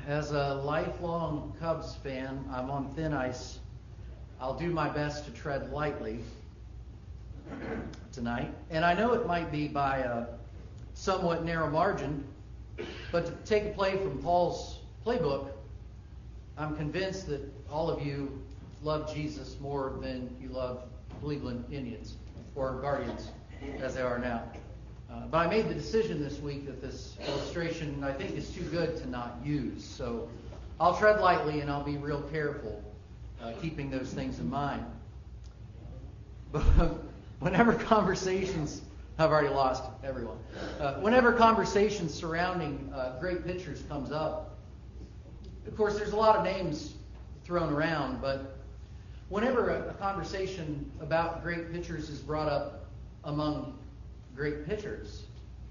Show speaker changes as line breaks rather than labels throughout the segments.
As a lifelong Cubs fan, I'm on thin ice. I'll do my best to tread lightly tonight. And I know it might be by a somewhat narrow margin, but to take a play from Paul's playbook, I'm convinced that all of you love Jesus more than you love Cleveland Indians, or Guardians, as they are now. But I made the decision this week that this illustration, I think, is too good to not use. So I'll tread lightly and I'll be real careful, keeping those things in mind. But whenever conversations, I've already lost everyone. Whenever conversations surrounding great pitchers comes up, of course, there's a lot of names thrown around, but whenever a conversation about great pitchers is brought up among great pitchers,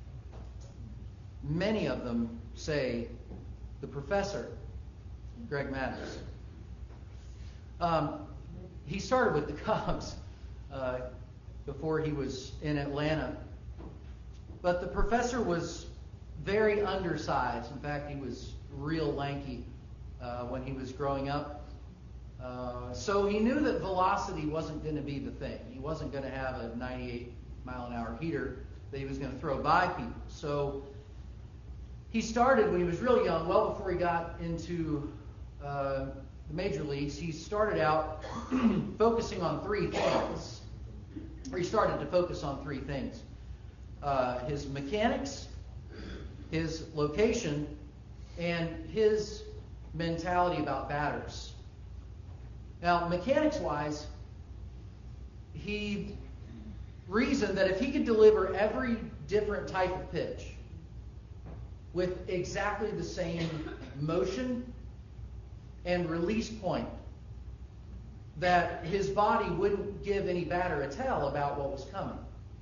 many of them say the professor, Greg Maddux. He started with the Cubs before he was in Atlanta. But the professor was very undersized. In fact, he was real lanky when he was growing up. So he knew that velocity wasn't going to be the thing. He wasn't going to have a 98-mile-an-hour heater that he was going to throw by people. So he started when he was real young, well before he got into the major leagues. He started out focusing on three things. Or he started to focus on three things. His mechanics, his location, and his mentality about batters. Now, mechanics-wise, he reasoned that if he could deliver every different type of pitch with exactly the same motion and release point, that his body wouldn't give any batter a tell about what was coming.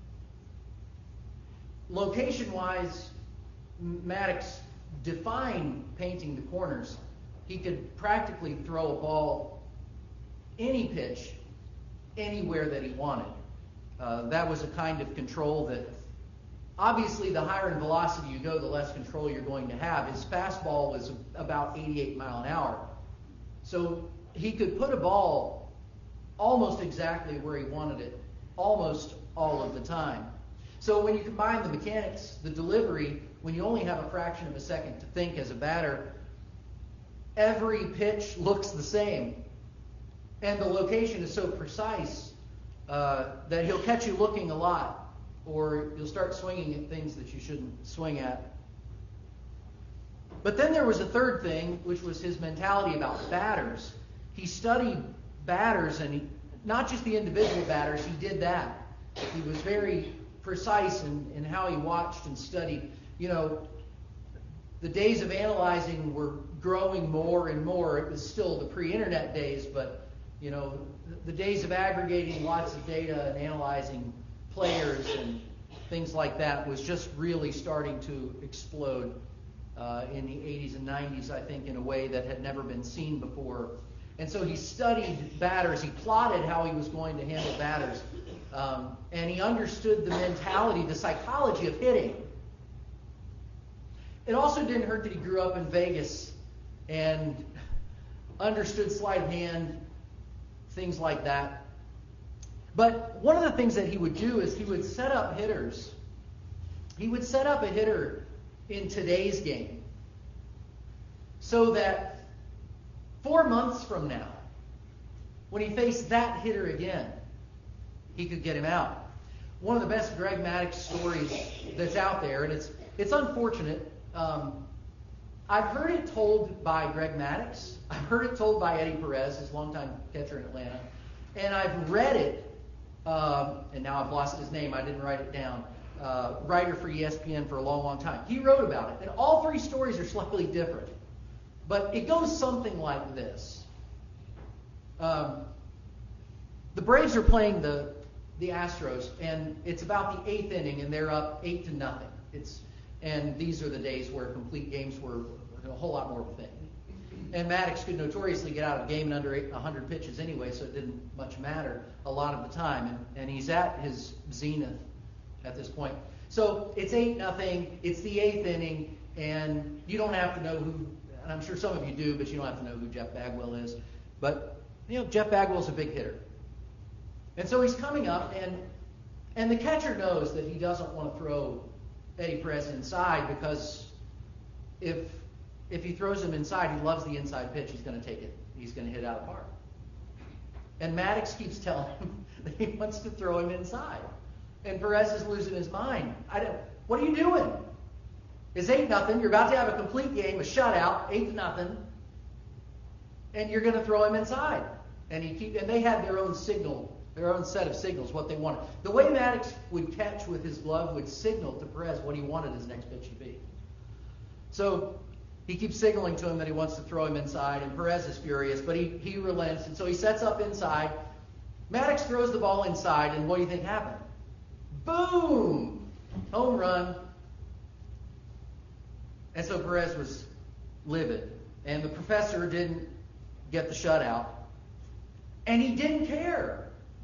Location-wise, Maddux defined painting the corners. He could practically throw a ball any pitch anywhere that he wanted. That was a kind of control that, obviously, the higher in velocity you go, the less control you're going to have. His fastball was about 88 mile an hour. So he could put a ball almost exactly where he wanted it, almost all of the time. So when you combine the mechanics, the delivery, when you only have a fraction of a second to think as a batter, every pitch looks the same. And the location is so precise that he'll catch you looking a lot, or you'll start swinging at things that you shouldn't swing at. But then there was a third thing, which was his mentality about batters. He studied batters, and not just the individual batters, he did that. He was very precise in how he watched and studied. You know, the days of analyzing were growing more and more. It was still the pre-internet days, but you know, the days of aggregating lots of data and analyzing players and things like that was just really starting to explode in the 80s and 90s, I think, in a way that had never been seen before. And so he studied batters. He plotted how he was going to handle batters. And he understood the mentality, the psychology of hitting. It also didn't hurt that he grew up in Vegas and understood sleight of hand, things like that. But one of the things that he would do is he would set up hitters. He would set up a hitter in today's game so that 4 months from now, when he faced that hitter again, he could get him out. One of the best Greg Maddux stories that's out there, and it's unfortunate. I've heard it told by Greg Maddux. I've heard it told by Eddie Perez, his longtime catcher in Atlanta. And I've read it, and now I've lost his name. I didn't write it down. Writer for ESPN for a long, long time. He wrote about it. And all three stories are slightly different. But it goes something like this. The Braves are playing the Astros, and it's about the 8th inning, and they're up 8-0. And these are the days where complete games were a whole lot more of a thing. And Maddux could notoriously get out of a game in under 100 pitches anyway, so it didn't much matter a lot of the time. And he's at his zenith at this point. So it's 8-0. It's the 8th inning, and you don't have to know who and I'm sure some of you do, but you don't have to know who Jeff Bagwell is. But, Jeff Bagwell's a big hitter. And so he's coming up, and the catcher knows that he doesn't want to throw Eddie Perez inside, because if he throws him inside, he loves the inside pitch, he's going to take it. He's going to hit it out of the park. And Maddox keeps telling him that he wants to throw him inside. And Perez is losing his mind. What are you doing? It's 8-0. You're about to have a complete game, a shutout, 8-0. And you're going to throw him inside. And they had their own signal, their own set of signals, what they wanted. The way Maddox would catch with his glove would signal to Perez what he wanted his next pitch to be. So he keeps signaling to him that he wants to throw him inside, and Perez is furious, but he relents, and so he sets up inside. Maddox throws the ball inside, and what do you think happened? Boom! Home run. And so Perez was livid, and the professor didn't get the shutout, and he didn't care.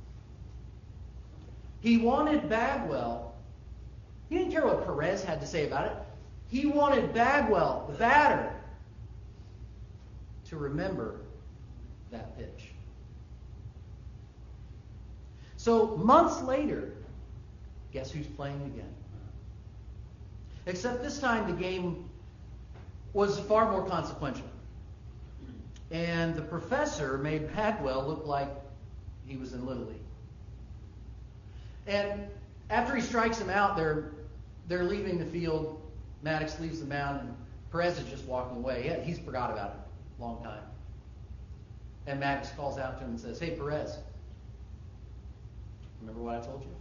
He wanted Bagwell. He didn't care what Perez had to say about it. He wanted Bagwell, the batter, to remember that pitch. So months later, guess who's playing again? Except this time the game was far more consequential. And the professor made Bagwell look like he was in Little League. And after he strikes him out, they're leaving the field. Maddox leaves the mound, and Perez is just walking away. He's forgot about it a long time. And Maddox calls out to him and says, "Hey, Perez, remember what I told you?"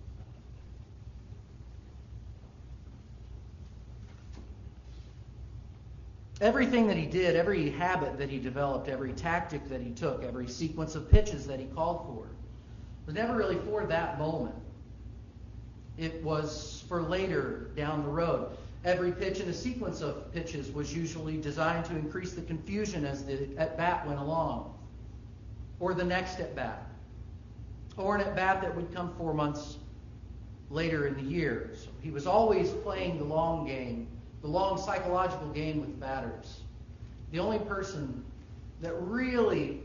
Everything that he did, every habit that he developed, every tactic that he took, every sequence of pitches that he called for, was never really for that moment. It was for later down the road. Every pitch in a sequence of pitches was usually designed to increase the confusion as the at-bat went along, or the next at-bat, or an at-bat that would come 4 months later in the year. So he was always playing the long game, the long psychological game with batters. The only person that really,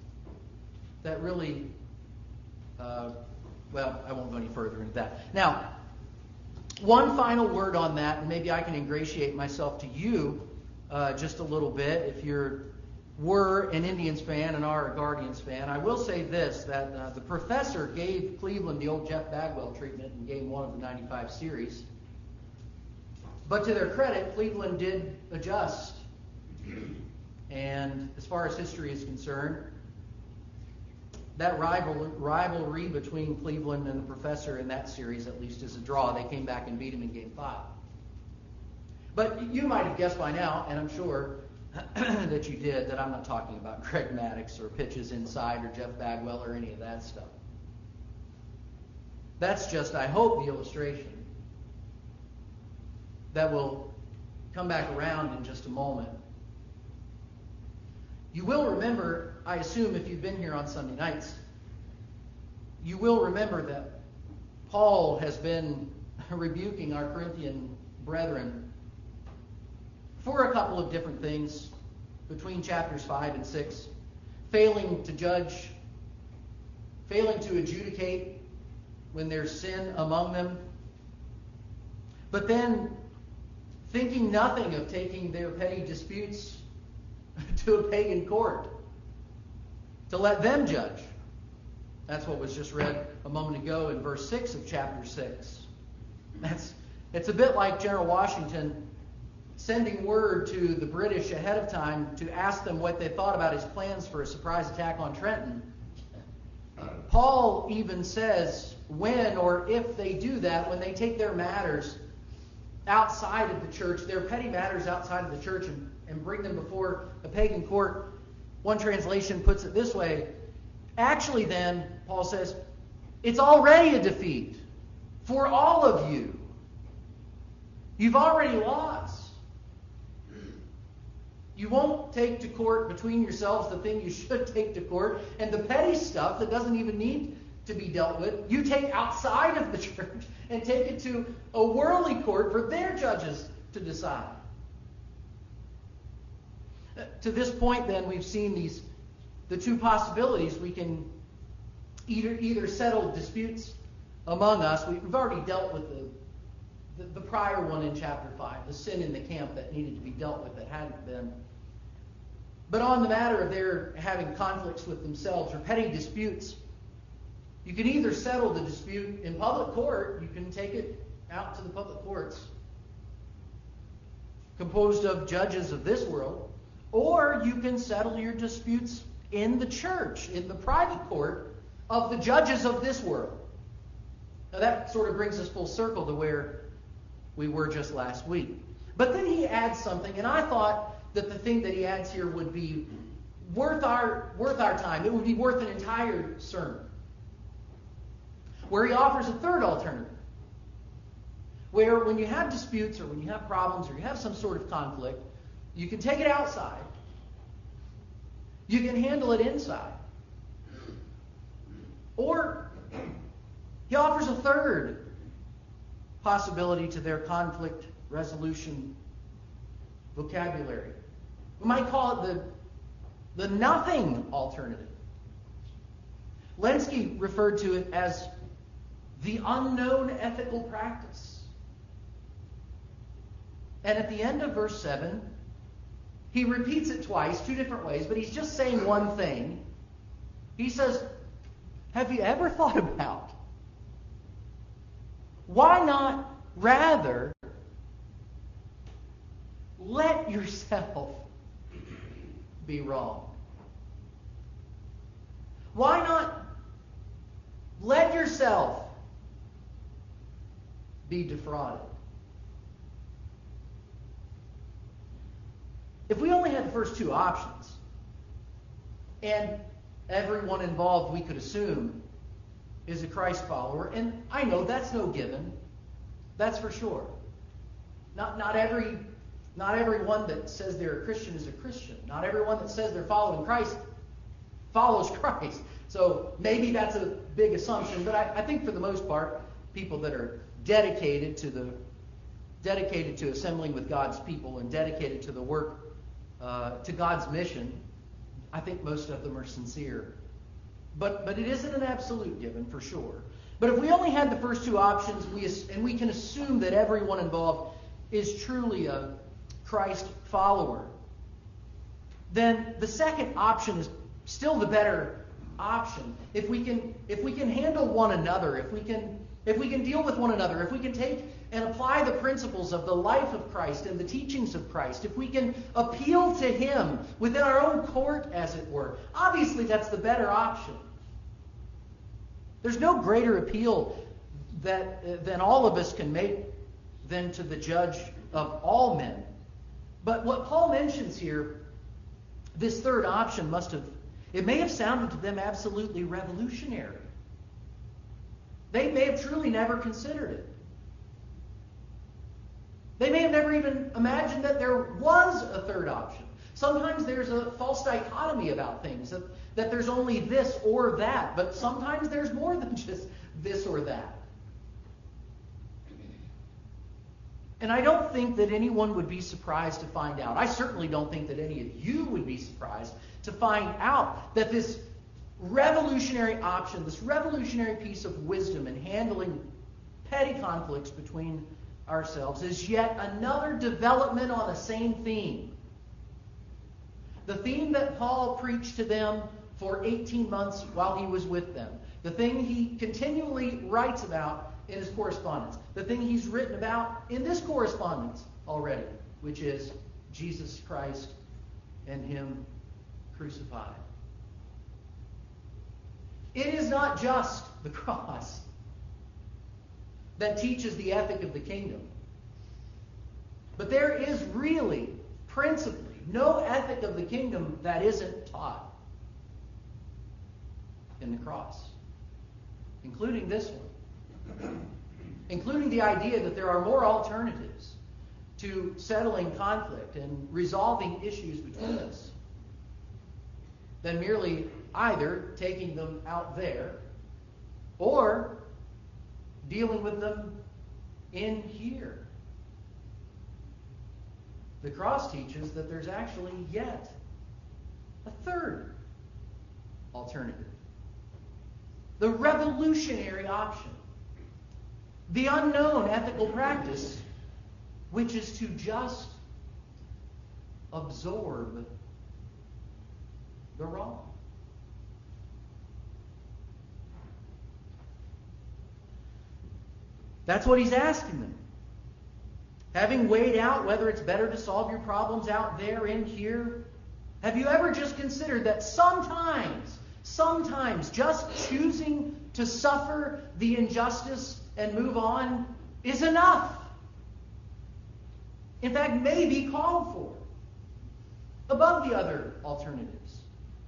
well, I won't go any further into that. Now, one final word on that, and maybe I can ingratiate myself to you just a little bit. If were an Indians fan and are a Guardians fan, I will say this, that the professor gave Cleveland the old Jeff Bagwell treatment in Game 1 of the 95 series. But to their credit, Cleveland did adjust. And as far as history is concerned, that rivalry between Cleveland and the professor in that series, at least, is a draw. They came back and beat him in Game 5. But you might have guessed by now, and I'm sure that you did, that I'm not talking about Greg Maddux or pitches inside or Jeff Bagwell or any of that stuff. That's just, I hope, the illustration that will come back around in just a moment. You will remember, I assume if you've been here on Sunday nights, you will remember that Paul has been rebuking our Corinthian brethren for a couple of different things between chapters 5 and 6. Failing to judge, failing to adjudicate when there's sin among them, but then thinking nothing of taking their petty disputes to a pagan court to let them judge. That's what was just read a moment ago in verse 6 of chapter 6. It's a bit like General Washington sending word to the British ahead of time to ask them what they thought about his plans for a surprise attack on Trenton. Paul even says when or if they do that, when they take their matters outside of the church, their petty matters outside of the church, and bring them before a pagan court. One translation puts it this way. Actually then, Paul says, it's already a defeat for all of you. You've already lost. You won't take to court between yourselves the thing you should take to court, and the petty stuff that doesn't even need to be dealt with, you take outside of the church and take it to a worldly court for their judges to decide. to this point, then, we've seen the two possibilities. We can either settle disputes among us. We've already dealt with the prior one in chapter 5, the sin in the camp that needed to be dealt with that hadn't been. But on the matter of their having conflicts with themselves or petty disputes, you can either settle the dispute in public court, you can take it out to the public courts, composed of judges of this world, or you can settle your disputes in the church, in the private court of the judges of this world. Now that sort of brings us full circle to where we were just last week. But then he adds something, and I thought that the thing that he adds here would be worth our time. It would be worth an entire sermon. Where he offers a third alternative. Where when you have disputes or when you have problems or you have some sort of conflict, you can take it outside. You can handle it inside. Or he offers a third possibility to their conflict resolution vocabulary. We might call it the nothing alternative. Lenski referred to it as the unknown ethical practice. And at the end of verse 7, he repeats it twice, two different ways, but he's just saying one thing. He says, have you ever thought about why not rather let yourself be wrong? Why not let yourself be defrauded? If we only had the first two options, and everyone involved, we could assume, is a Christ follower, and I know that's no given, that's for sure. Not everyone that says they're a Christian is a Christian. Not everyone that says they're following Christ follows Christ. So maybe that's a big assumption, but I think for the most part, people that are dedicated to assembling with God's people and dedicated to the work, to God's mission, I think most of them are sincere. But it isn't an absolute given for sure. But if we only had the first two options, we can assume that everyone involved is truly a Christ follower, then the second option is still the better option. If we can handle one another, if we can deal with one another, if we can take and apply the principles of the life of Christ and the teachings of Christ, if we can appeal to Him within our own court, as it were, obviously that's the better option. There's no greater appeal than all of us can make than to the judge of all men. But what Paul mentions here, this third option it may have sounded to them absolutely revolutionary. They may have truly never considered it. They may have never even imagined that there was a third option. Sometimes there's a false dichotomy about things, that there's only this or that, but sometimes there's more than just this or that. And I don't think that anyone would be surprised to find out. I certainly don't think that any of you would be surprised to find out that this revolutionary option, this revolutionary piece of wisdom in handling petty conflicts between ourselves is yet another development on the same theme. The theme that Paul preached to them for 18 months while he was with them. The thing he continually writes about in his correspondence. The thing he's written about in this correspondence already, which is Jesus Christ and Him crucified. It is not just the cross that teaches the ethic of the kingdom. But there is really, principally, no ethic of the kingdom that isn't taught in the cross, including this one. Including the idea that there are more alternatives to settling conflict and resolving issues between us than merely either taking them out there or dealing with them in here. The cross teaches that there's actually yet a third alternative. The revolutionary option. The unknown ethical practice, which is to just absorb the wrong. That's what he's asking them. Having weighed out whether it's better to solve your problems out there in here, have you ever just considered that sometimes just choosing to suffer the injustice and move on is enough? In fact, may be called for above the other alternatives.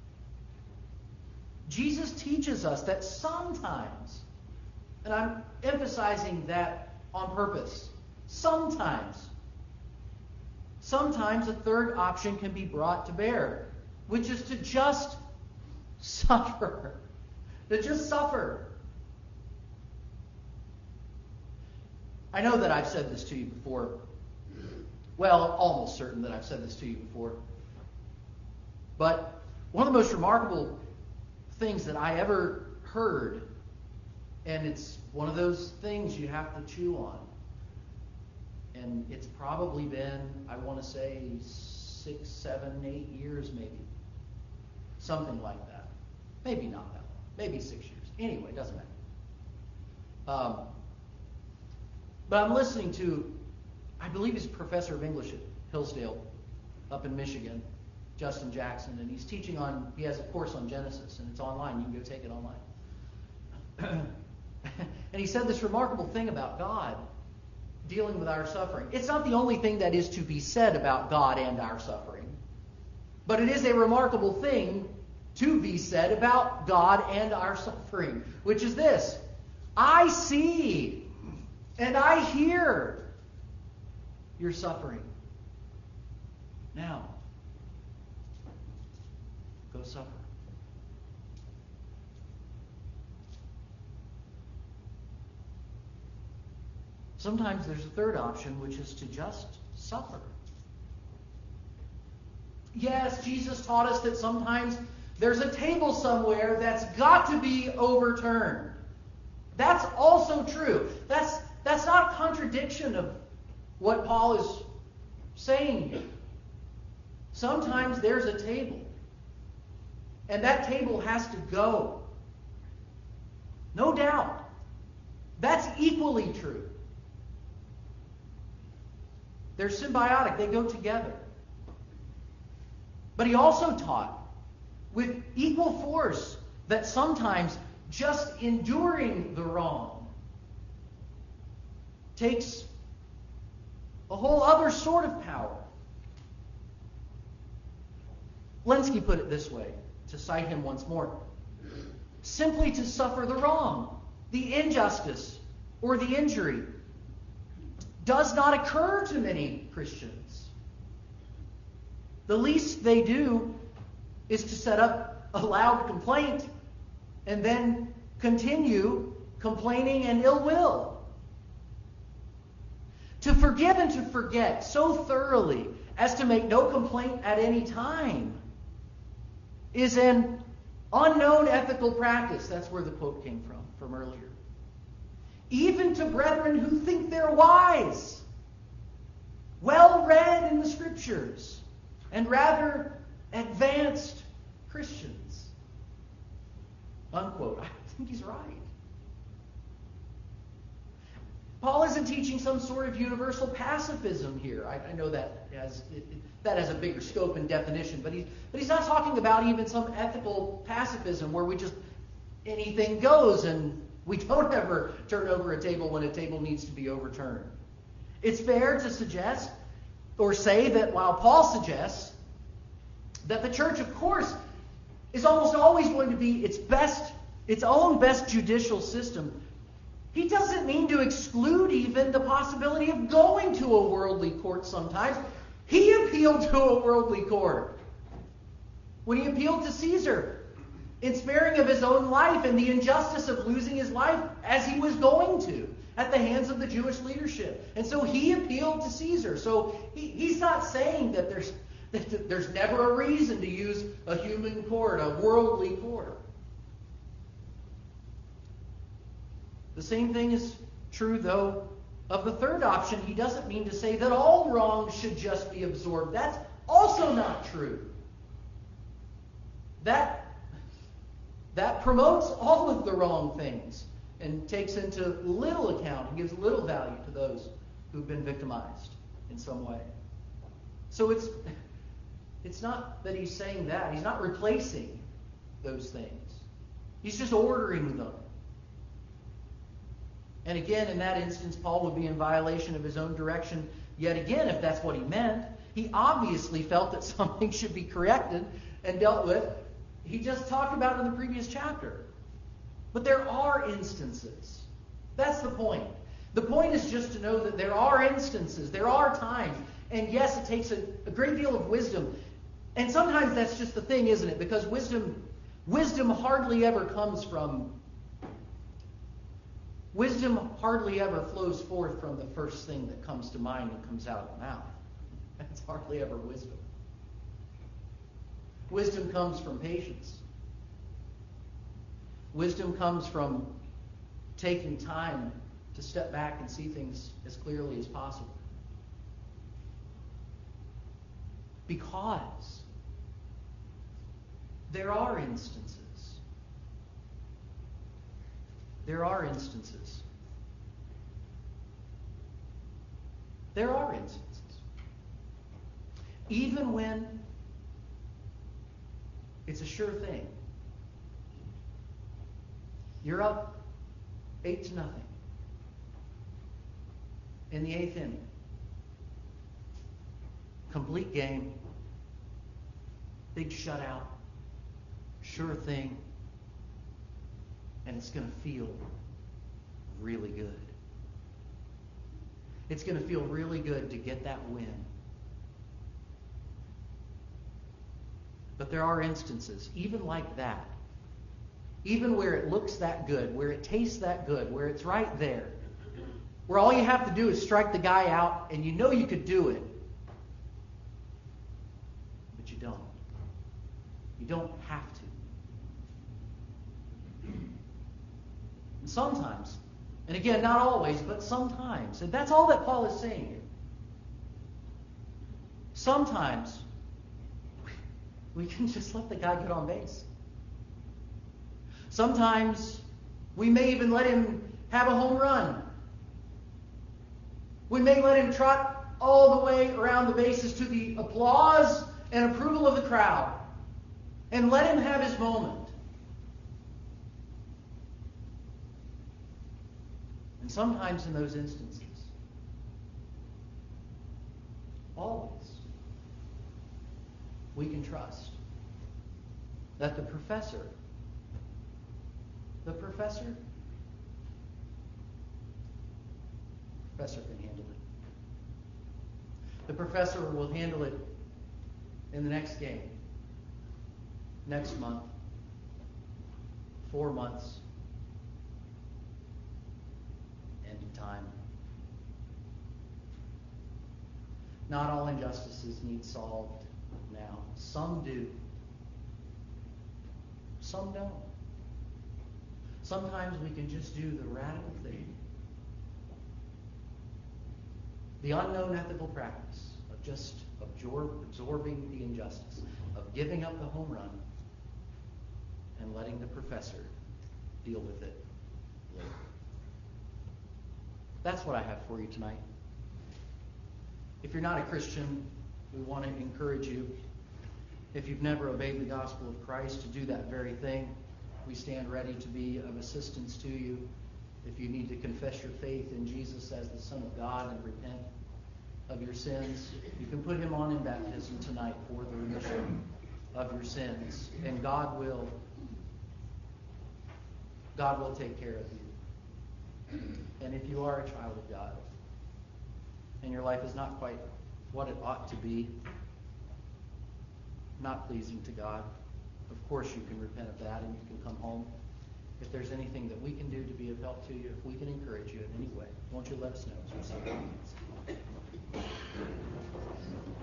Jesus teaches us that sometimes, and I'm emphasizing that on purpose, sometimes a third option can be brought to bear, which is to just suffer. To just suffer. I know that I've said this to you before. Well, almost certain that I've said this to you before. But one of the most remarkable things that I ever heard, and it's one of those things you have to chew on, and it's probably been, I want to say, 6, 7, 8 years maybe. Something like that. Maybe not that long. Maybe 6 years. Anyway, it doesn't matter. But I'm listening to, I believe he's a professor of English at Hillsdale up in Michigan, Justin Jackson, and he has a course on Genesis, and it's online. You can go take it online. And he said this remarkable thing about God dealing with our suffering. It's not the only thing that is to be said about God and our suffering, but it is a remarkable thing to be said about God and our suffering, which is this: I see and I hear your suffering. Now, go suffer. Sometimes there's a third option, which is to just suffer. Yes, Jesus taught us that sometimes there's a table somewhere that's got to be overturned. That's also true. That's not a contradiction of what Paul is saying here. Sometimes there's a table, and that table has to go. No doubt. That's equally true. They're symbiotic. They go together. But he also taught with equal force that sometimes just enduring the wrong takes a whole other sort of power. Lenski put it this way, to cite him once more: simply to suffer the wrong, the injustice, or the injury does not occur to many Christians. The least they do is to set up a loud complaint and then continue complaining and ill will. To forgive and to forget so thoroughly as to make no complaint at any time is an unknown ethical practice. That's where the quote came from earlier. Even to brethren who think they're wise, well read in the Scriptures, and rather advanced Christians. Unquote. I think he's right. Paul isn't teaching some sort of universal pacifism here. I know that has a bigger scope and definition, but he's not talking about even some ethical pacifism where we just anything goes and we don't ever turn over a table when a table needs to be overturned. It's fair to suggest or say that while Paul suggests that the church, of course, is almost always going to be its own best judicial system, he doesn't mean to exclude even the possibility of going to a worldly court sometimes. He appealed to a worldly court when he appealed to Caesar in sparing of his own life and the injustice of losing his life as he was going to at the hands of the Jewish leadership. And so he appealed to Caesar. So he's not saying that There's never a reason to use a human cord, a worldly cord. The same thing is true, though, of the third option. He doesn't mean to say that all wrongs should just be absorbed. That's also not true. That promotes all of the wrong things and takes into little account and gives little value to those who've been victimized in some way. So it's not that he's saying that. He's not replacing those things. He's just ordering them. And again, in that instance, Paul would be in violation of his own direction yet again, if that's what he meant. He obviously felt that something should be corrected and dealt with. He just talked about it in the previous chapter. But there are instances. That's the point. The point is just to know that there are instances, there are times, and yes, it takes a great deal of wisdom. And sometimes that's just the thing, isn't it? Because wisdom hardly ever flows forth from the first thing that comes to mind and comes out of the mouth. That's hardly ever wisdom. Wisdom comes from patience. Wisdom comes from taking time to step back and see things as clearly as possible. Because there are instances. There are instances. There are instances. Even when it's a sure thing. You're up 8-0 in the 8th inning. Complete game. Big shutout. Sure thing. And it's going to feel really good. It's going to feel really good to get that win. But there are instances, even like that, even where it looks that good, where it tastes that good, where it's right there, where all you have to do is strike the guy out and you know you could do it. But you don't. You don't have to. And sometimes, and again, not always, but sometimes, and that's all that Paul is saying here. Sometimes, we can just let the guy get on base. Sometimes we may even let him have a home run. We may let him trot all the way around the bases to the applause and approval of the crowd. And let him have his moment. And sometimes in those instances, always, we can trust that the professor can handle it. The professor will handle it in the next game, next month, 4 months, end of time. Not all injustices need solved now. Some do. Some don't. Sometimes we can just do the radical thing. The unknown ethical practice of just absorbing the injustice, of giving up the home run and letting the professor deal with it later. That's what I have for you tonight. If you're not a Christian, we want to encourage you. If you've never obeyed the gospel of Christ, to do that very thing. We stand ready to be of assistance to you. If you need to confess your faith in Jesus as the Son of God and repent of your sins, you can put him on in baptism tonight for the remission of your sins. And God will take care of you. And if you are a child of God, and your life is not quite what it ought to be, not pleasing to God, of course you can repent of that and you can come home. If there's anything that we can do to be of help to you, if we can encourage you in any way, won't you let us know as we sing?